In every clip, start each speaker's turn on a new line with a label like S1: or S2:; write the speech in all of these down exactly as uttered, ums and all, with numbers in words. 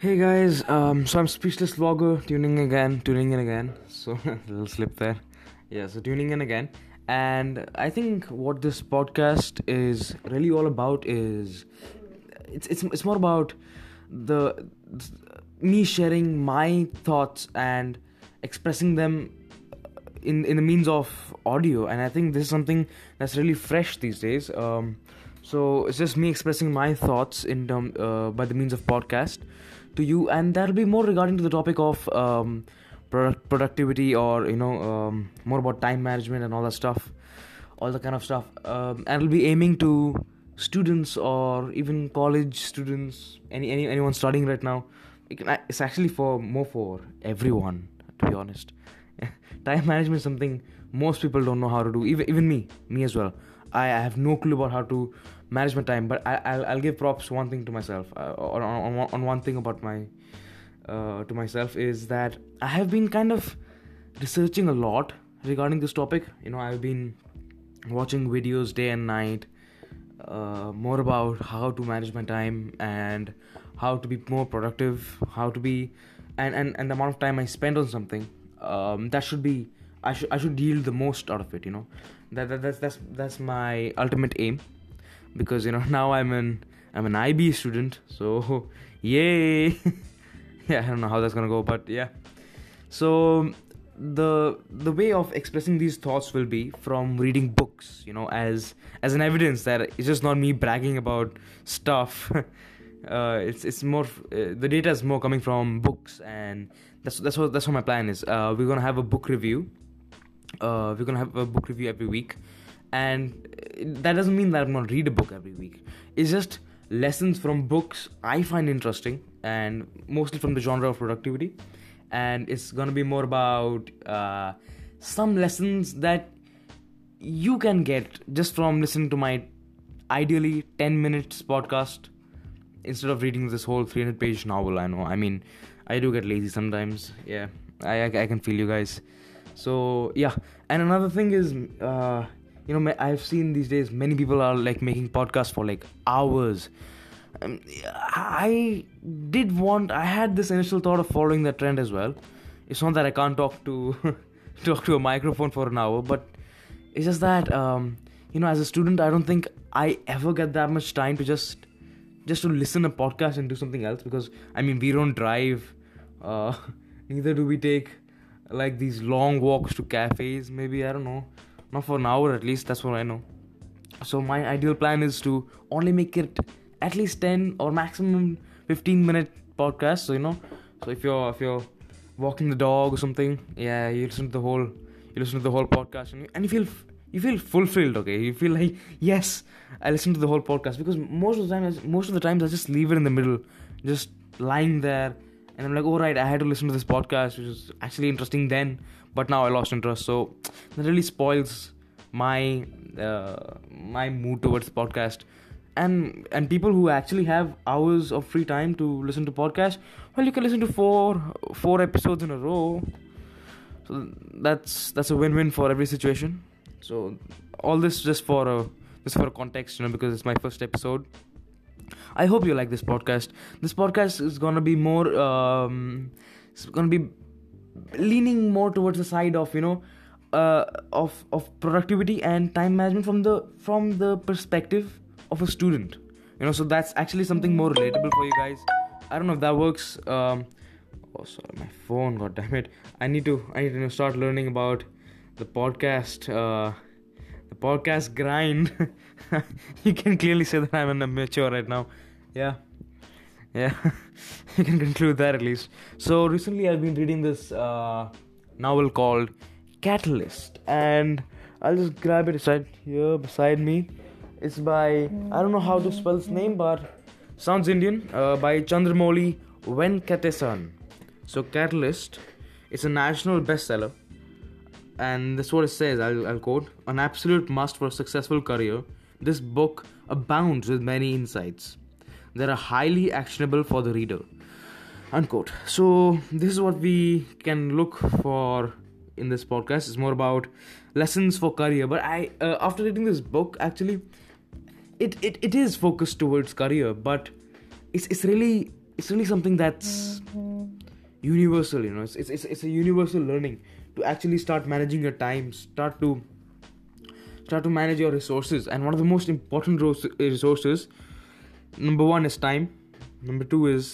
S1: Hey guys, um, so I'm Speechless Vlogger, tuning again, tuning in again. So, little slip there. Yeah, so tuning in again. And I think what this podcast is really all about is it's it's it's more about the me sharing my thoughts and expressing them in in the means of audio. And I think this is something that's really fresh these days. Um, so it's just me expressing my thoughts in term uh, by the means of podcast to you, and that'll be more regarding to the topic of um, product productivity, or you know um, more about time management and all that stuff, all the kind of stuff. Um, and it'll be aiming to students or even college students, any, any anyone studying right now. It can, it's actually for more for everyone, to be honest. Time management is something most people don't know how to do, even even me me as well. I, I have no clue about how to manage my time, but I, I'll, I'll give props one thing to myself, uh, on, on, on one thing about my uh, to myself is that I have been kind of researching a lot regarding this topic. You know, I've been watching videos day and night, uh, more about how to manage my time and how to be more productive, how to be, and, and, and the amount of time I spend on something, um, that should be, I should I should yield the most out of it. You know, that, that that's that's that's my ultimate aim, because you know now I'm an I'm an I B student, so yay. Yeah, I don't know how that's gonna go, but yeah. So the the way of expressing these thoughts will be from reading books, you know, as as an evidence that it's just not me bragging about stuff. uh, it's it's more uh, the data is more coming from books, and that's that's what that's what my plan is. Uh, we're gonna have a book review. Uh, we're gonna have a book review every week, and that doesn't mean that I'm gonna read a book every week. It's just lessons from books I find interesting, and mostly from the genre of productivity. And it's gonna be more about uh, some lessons that you can get just from listening to my ideally ten minutes podcast instead of reading this whole three hundred page novel. I know, I mean, I do get lazy sometimes. Yeah, I, I, I can feel you guys. So yeah, and another thing is, uh, you know, I've seen these days many people are like making podcasts for like hours. Um, I did want, I had this initial thought of following that trend as well. It's not that I can't talk to talk to a microphone for an hour, but it's just that um, you know, as a student, I don't think I ever get that much time to just just to listen a podcast and do something else. Because I mean, we don't drive, uh, neither do we take like these long walks to cafes. Maybe, I don't know, not for an hour at least. That's what I know. So my ideal plan is to only make it at least ten or maximum fifteen minute podcast. So you know, so if you're if you're walking the dog or something, yeah, you listen to the whole you listen to the whole podcast, and you, and you feel you feel fulfilled. Okay, you feel like, yes, I listened to the whole podcast. Because most of the time most of the times I just leave it in the middle, just lying there. And I'm like, oh right, I had to listen to this podcast, which is actually interesting then, but now I lost interest. So that really spoils my uh, my mood towards the podcast. And and people who actually have hours of free time to listen to podcasts, well, you can listen to four four episodes in a row. So that's that's a win-win for every situation. So all this just for a just for a context, you know, because it's my first episode. I hope you like this podcast. This podcast is gonna be more, um, it's gonna be leaning more towards the side of, you know, uh, of of productivity and time management from the from the perspective of a student. You know, so that's actually something more relatable for you guys. I don't know if that works. Um, oh, sorry, my phone. God damn it! I need to I need to start learning about the podcast. Uh, the podcast grind. You can clearly say that I'm an amateur right now. Yeah, yeah. You can conclude that at least. So recently I've been reading this uh, novel called Catalyst, and I'll just grab it right here beside me. It's by, I don't know how to spell his name, but sounds Indian. Uh, by Chandramouli Venkatesan. So Catalyst, it's a national bestseller, and that's what it says. I'll, I'll quote: "An absolute must for a successful career, this book abounds with many insights that are highly actionable for the reader." Unquote. So this is what we can look for in this podcast. It's more about lessons for career. But I, uh, after reading this book, actually, it, it, it is focused towards career, but it's it's really it's really something that's universal, you know. It's, it's it's a universal learning to actually start managing your time, start to start to manage your resources. And one of the most important resources, number one is time, number two is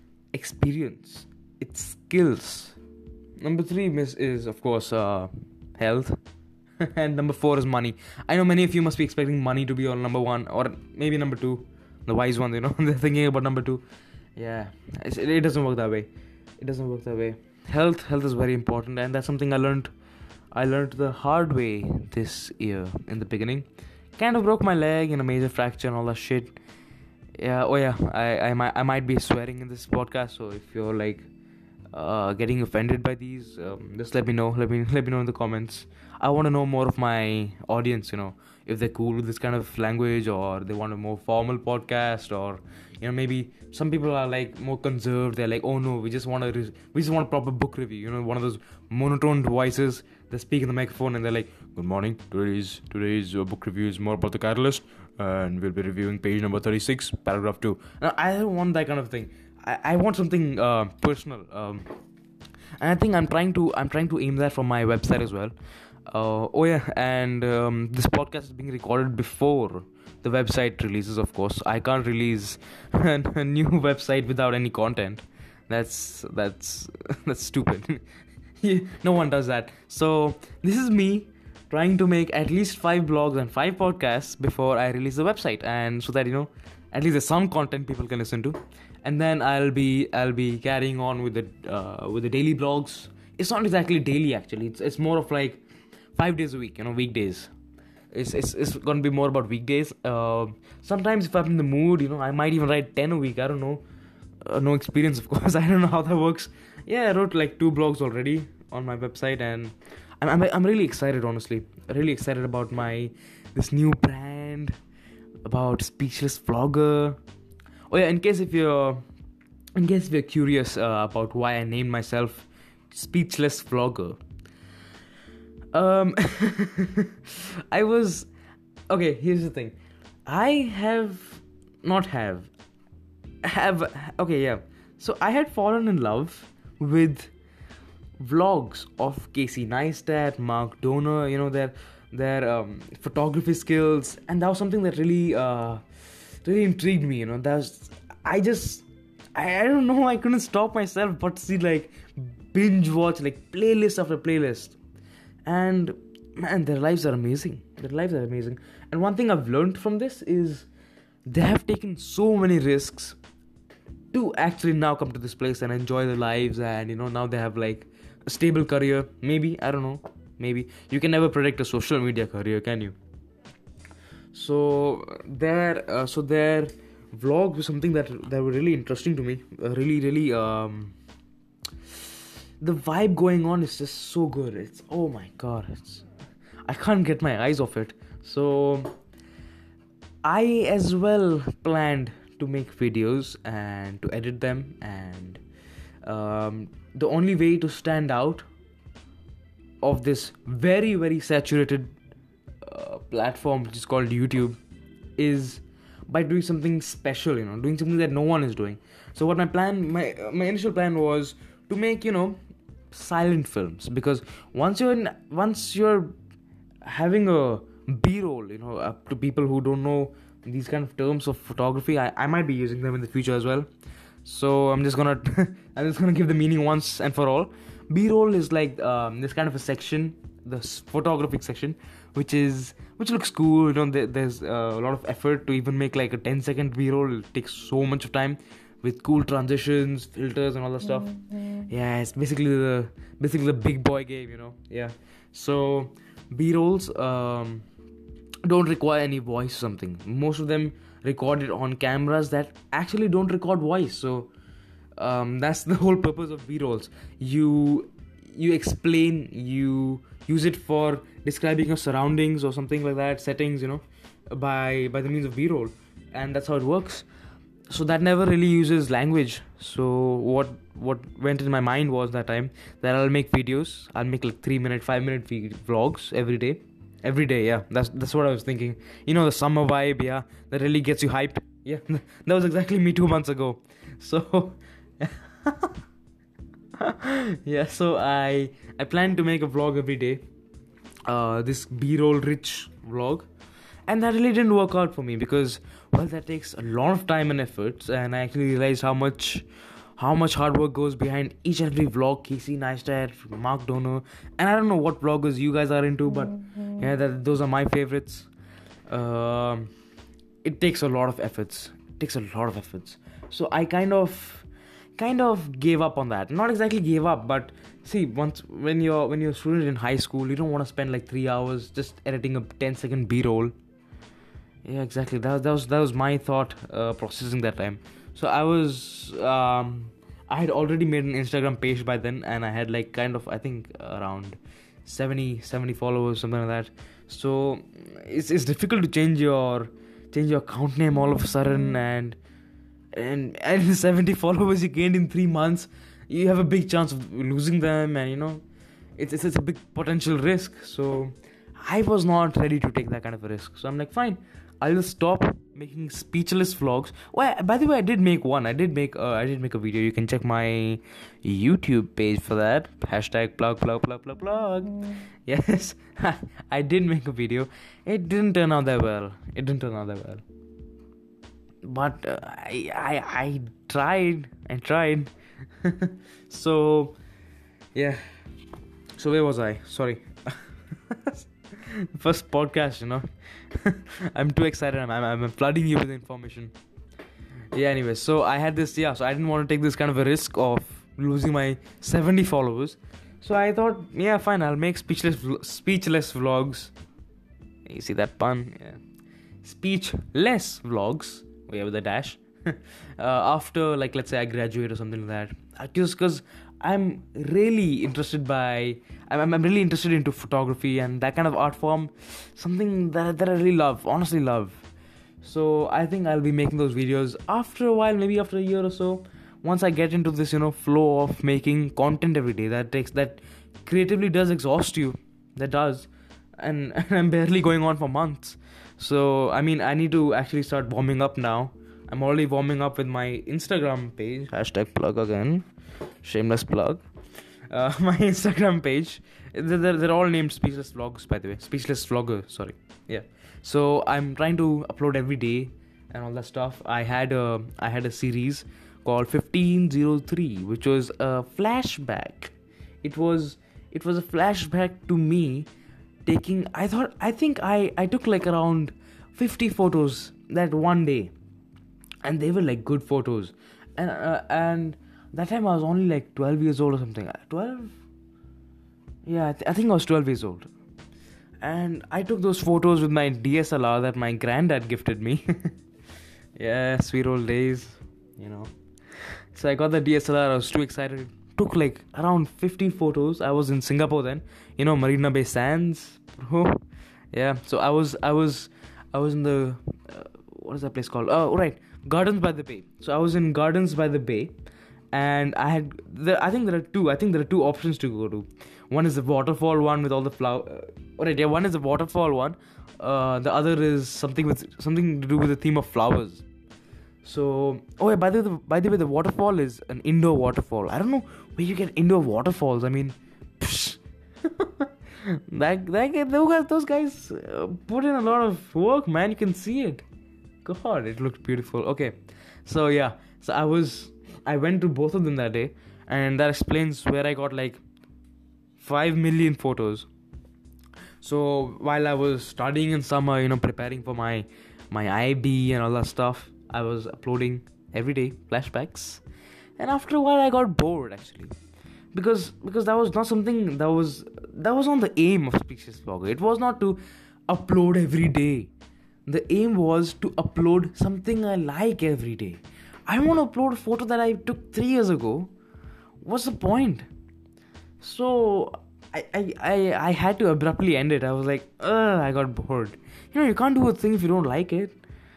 S1: experience, it's skills, number three is, is of course uh, health, and number four is money. I know many of you must be expecting money to be on number one, or maybe number two, the wise ones, you know. They're thinking about number two. Yeah, it, it doesn't work that way. It doesn't work that way. Health, health is very important, and that's something I learned. I learned the hard way this year in the beginning. Kind of broke my leg in a major fracture and all that shit. Yeah. Oh yeah. I I might I might be swearing in this podcast, so if you're like uh, getting offended by these, um, just let me know. Let me let me know in the comments. I want to know more of my audience. You know, if they're cool with this kind of language, or they want a more formal podcast, or you know, maybe some people are like more conserved. They're like, oh no, we just want to re- we just want a proper book review. You know, one of those monotone voices that speak in the microphone, and they're like, good morning. Today's today's uh, book review is more about the Catalyst, and we'll be reviewing page number thirty-six, paragraph two. Now, I don't want that kind of thing. I, I want something uh, personal. Um, and I think I'm trying to I'm trying to aim that from my website as well. Uh, oh yeah, and um, this podcast is being recorded before the website releases, of course. I can't release a new website without any content. That's that's that's stupid. No one does that. So this is me trying to make at least five blogs and five podcasts before I release the website, and so that, you know, at least there's some content people can listen to. And then I'll be I'll be carrying on with the uh, with the daily blogs. It's not exactly daily, actually. It's it's more of like five days a week, you know, weekdays. It's it's it's gonna be more about weekdays. Uh, sometimes if I'm in the mood, you know, I might even write ten a week. I don't know. Uh, no experience, of course. I don't know how that works. Yeah, I wrote like two blogs already on my website, and I'm I'm, I'm really excited, honestly. Really excited about my this new brand, about Speechless Vlogger. Oh yeah, in case if you're in case if you're curious uh, about why I named myself Speechless Vlogger. Um, I was okay. Here's the thing. I have not have have okay yeah. So I had fallen in love with vlogs of Casey Neistat, Mark Donner. You know, their their um, photography skills, and that was something that really uh really intrigued me. You know, that was I just I, I don't know. I couldn't stop myself but see like binge watch like playlist after playlist. And man, their lives are amazing. Their lives are amazing. And one thing I've learned from this is they have taken so many risks to actually now come to this place and enjoy their lives. And you know, now they have like a stable career. Maybe, I don't know. Maybe you can never predict a social media career, can you? So their uh, so their vlog was something that that were really interesting to me. Uh, really, really. Um, The vibe going on is just so good. It's, oh my god, it's I can't get my eyes off it. So I as well planned to make videos and to edit them, and um, the only way to stand out of this very very saturated uh, platform, which is called YouTube, is by doing something special, you know, doing something that no one is doing. So what my plan my uh, my initial plan was to make, you know, silent films, because once you're in, once you're having a B-roll, you know, uh, to people who don't know these kind of terms of photography, I, I might be using them in the future as well. So I'm just gonna I'm just gonna give the meaning once and for all. B-roll is like um, this kind of a section, the photographic section, which is which looks cool. You know, there, there's uh, a lot of effort to even make like a ten second B-roll. It takes so much of time, with cool transitions, filters, and all that stuff. Mm-hmm. Yeah, it's basically the basically the big boy game, you know. Yeah. So B-rolls um, don't require any voice or something. Most of them recorded on cameras that actually don't record voice. So um, that's the whole purpose of B-rolls. You you explain, you use it for describing your surroundings or something like that, settings, you know, by by the means of B-roll, and that's how it works. So that never really uses language. So what what went in my mind was that time that I'll make videos. I'll make like three minute, five minute vlogs every day. Every day, yeah. That's that's what I was thinking. You know, the summer vibe, yeah. That really gets you hyped. Yeah, that was exactly me two months ago. So yeah, so I I plan to make a vlog every day. Uh, this B-roll rich vlog, and that really didn't work out for me because, well, that takes a lot of time and efforts, and I actually realized how much how much hard work goes behind each and every vlog. Casey Neistat, Mark Donner, and I don't know what vloggers you guys are into, but yeah, that, those are my favorites. Um, it takes a lot of efforts. It takes a lot of efforts. So I kind of kind of gave up on that. Not exactly gave up, but see, once when you're when you're a student in high school, you don't want to spend like three hours just editing a ten second B-roll. Yeah, exactly. That, that was that was my thought uh, processing that time. So I was um, I had already made an Instagram page by then, and I had like kind of I think around seventy, seventy followers, something like that. So it's it's difficult to change your change your account name all of a sudden, and and and seventy followers you gained in three months, you have a big chance of losing them, and you know it's, it's it's a big potential risk. So I was not ready to take that kind of a risk. So I'm like, fine, I'll just stop making speechless vlogs. Well, by the way, I did make one. I did make uh, I did make a video. You can check my YouTube page for that. Hashtag plug plug plug plug plug. Mm. Yes, I did make a video. It didn't turn out that well. It didn't turn out that well. But uh, I, I I tried I tried so yeah, so where was I? Sorry. First podcast, you know. I'm too excited. I'm, I'm I'm flooding you with information. Yeah, anyway, so I had this yeah so I didn't want to take this kind of a risk of losing my seventy followers. So I thought, yeah, fine, I'll make speechless speechless vlogs. You see that pun? Yeah. Speechless vlogs, yeah, with a dash. uh, after, like, let's say I graduate or something like that. Just because I'm really interested by, I'm, I'm really interested into photography and that kind of art form. Something that, that I really love, honestly love. So I think I'll be making those videos after a while, maybe after a year or so. Once I get into this, you know, flow of making content every day, that takes, that creatively does exhaust you. That does. And, and I'm barely going on for months. So, I mean, I need to actually start warming up now. I'm already warming up with my Instagram page. Hashtag plug again. Shameless plug. Uh, my Instagram page. They're, they're all named Speechless Vlogs, by the way. Speechless Vlogger, sorry. Yeah. So, I'm trying to upload every day and all that stuff. I had a, I had a series called fifteen oh three, which was a flashback. It was, it was a flashback to me taking, I thought, I think I, I took like around fifty photos that one day, and they were like good photos, and uh, and that time I was only like twelve years old or something. twelve? Yeah, I, th- I think I was twelve years old, and I took those photos with my D S L R that my granddad gifted me. Yeah, sweet old days, you know. So I got the D S L R, I was too excited. Took like around fifty photos. I was in Singapore then, you know, Marina Bay Sands, bro. Yeah, so I was I was I was in the uh, what is that place called? Oh, right, Gardens by the Bay. So I was in Gardens by the Bay, and I had there, I think there are two I think there are two options to go to. One is the waterfall one with all the flower uh, right, yeah, one is the waterfall one. Uh, the other is something with something to do with the theme of flowers. So, oh yeah, by the by the way, the waterfall is an indoor waterfall. I don't know where you get indoor waterfalls. I mean, psh, that that those guys, those guys uh, put in a lot of work, man. You can see it. God, it looked beautiful. Okay, so yeah, so I was I went to both of them that day, and that explains where I got like five million photos. So while I was studying in summer, you know, preparing for my my I B and all that stuff, I was uploading every day flashbacks, and after a while I got bored actually, because because that was not something that was that was not the aim of Speechless Vlogger. It was not to upload every day. The aim was to upload something I like every day. I want to upload a photo that I took three years ago. What's the point? So I I I, I had to abruptly end it. I was like, ugh, I got bored. You know, you can't do a thing if you don't like it.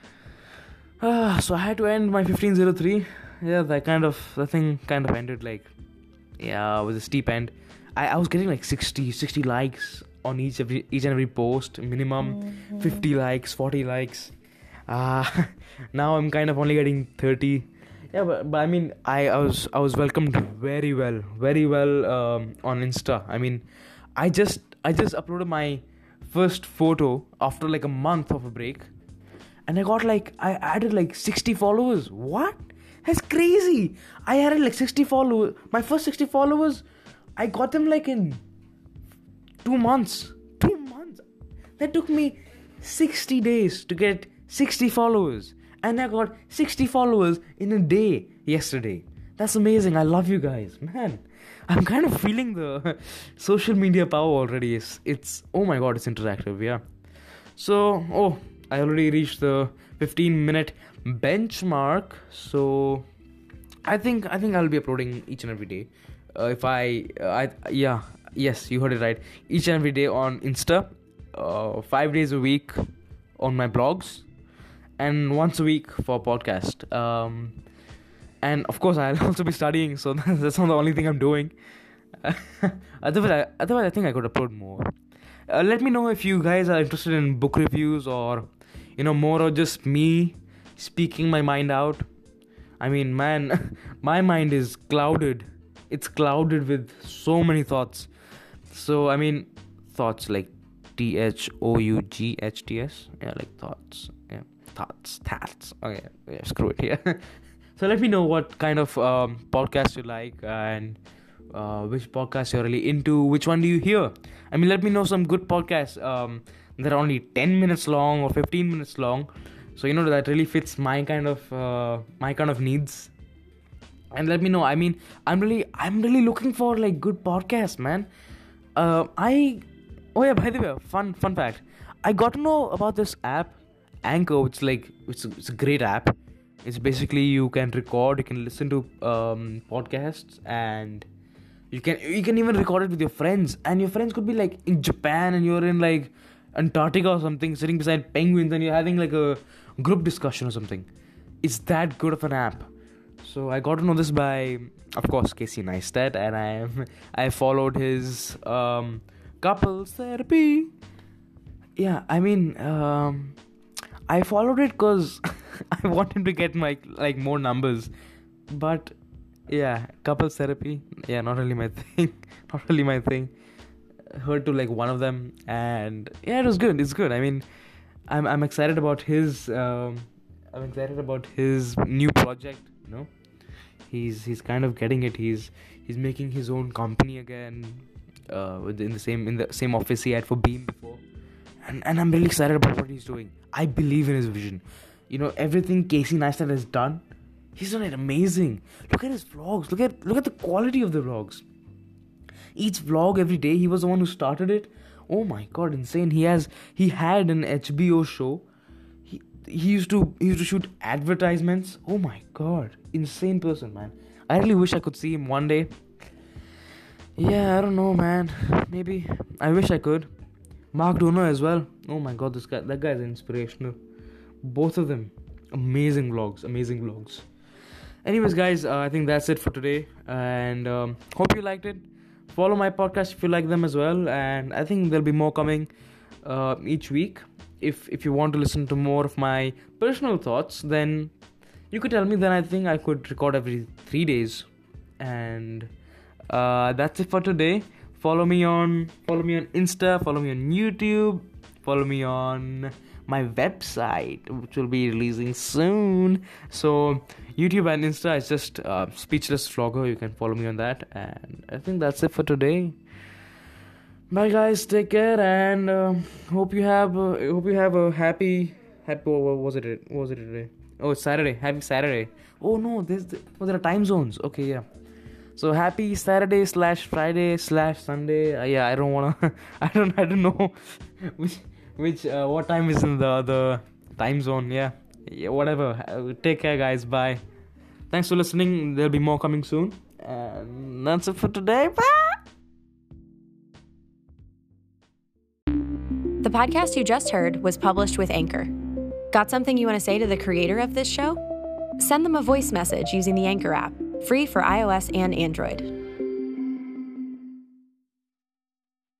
S1: Uh, so I had to end my fifteen oh three. Yeah, that kind of, the thing kind of ended like, yeah, with a steep end. I, I was getting like sixty, sixty likes on each every each and every post, minimum mm-hmm. fifty likes, forty likes. Uh, now I'm kind of only getting thirty. Yeah, but, but I mean, I, I was I was welcomed very well, very well um, on Insta. I mean, I just I just uploaded my first photo after like a month of a break, and I got like I added like sixty followers. What? That's crazy. I added like sixty followers. My first sixty followers, I got them like in two months. Two months. That took me sixty days to get sixty followers. And I got sixty followers in a day yesterday. That's amazing. I love you guys. Man, I'm kind of feeling the social media power already. It's, it's oh my god, it's interactive, yeah. So, oh, I already reached the fifteen minute benchmark. So, I think I think I'll be uploading each and every day. Uh, if I, uh, I, yeah, yes, you heard it right. Each and every day on Insta, uh, five days a week on my blogs, and once a week for podcast. Um, and of course, I'll also be studying, so that's not the only thing I'm doing. otherwise, I, otherwise, I think I could upload more. Uh, let me know if you guys are interested in book reviews or, you know, more or just me speaking my mind out. I mean, man, my mind is clouded. It's clouded with so many thoughts. So, I mean, thoughts like T H O U G H T S. Yeah, like thoughts. Yeah, thoughts, thoughts. Okay, yeah, screw it. Yeah. So let me know what kind of um, podcast you like and uh, which podcast you're really into. Which one do you hear? I mean, let me know some good podcasts um, that are only ten minutes long or fifteen minutes long. So, you know, that really fits my kind of uh, my kind of needs. And let me know. I mean, I'm really I'm really looking for like good podcasts, man. Uh, I oh yeah, by the way, fun fun fact. I got to know about this app, Anchor, which like it's it's a great app. It's basically you can record, you can listen to um, podcasts, and you can you can even record it with your friends. And your friends could be like in Japan, and you're in like Antarctica or something, sitting beside penguins, and you're having like a group discussion or something. It's that good of an app. So I got to know this by, of course, Casey Neistat, and I I followed his um, couples therapy. Yeah, I mean, um, I followed it because I want him to get my like more numbers, but yeah, couples therapy, yeah, not really my thing, not really my thing. Heard to like one of them, and yeah, it was good. It's good. I mean, I'm I'm excited about his um, I'm excited about his new project. You know, he's he's kind of getting it. He's he's making his own company again, uh, in the same in the same office he had for Beam before. And, and I'm really excited about what he's doing. I believe in his vision. You know, everything Casey Neistat has done, he's done it amazing. Look at his vlogs. Look at look at the quality of the vlogs. Each vlog every day, he was the one who started it. Oh my god, insane. He has he had an H B O show. He he used to he used to shoot advertisements. Oh my god, insane person, man. I really wish I could see him one day. Yeah, I don't know, man. Maybe I wish I could. Mark Dono as well. Oh my god, this guy, that guy is inspirational. Both of them, amazing vlogs, amazing vlogs. Anyways, guys, uh, I think that's it for today, and um, hope you liked it. Follow my podcast if you like them as well, and I think there'll be more coming uh, each week. If if you want to listen to more of my personal thoughts, then you could tell me. Then I think I could record every three days, and uh, that's it for today. Follow me on follow me on Insta, follow me on YouTube, follow me on my website, which will be releasing soon. So YouTube and Insta is just uh, Speechless Vlogger. You can follow me on that, and I think that's it for today. Bye guys, take care, and uh, hope you have uh, hope you have a happy happy what was it what was it today? Oh, it's Saturday. Happy Saturday. Oh no, there's the, oh, there are time zones. Okay, yeah. So happy Saturday slash Friday slash Sunday. Uh, yeah, I don't wanna. I don't. I don't know which which uh, what time is in the the time zone. Yeah, yeah. Whatever. Uh, take care, guys. Bye. Thanks for listening. There'll be more coming soon. And that's it for today. Bye.
S2: The podcast you just heard was published with Anchor. Got something you want to say to the creator of this show? Send them a voice message using the Anchor app. Free for iOS and Android.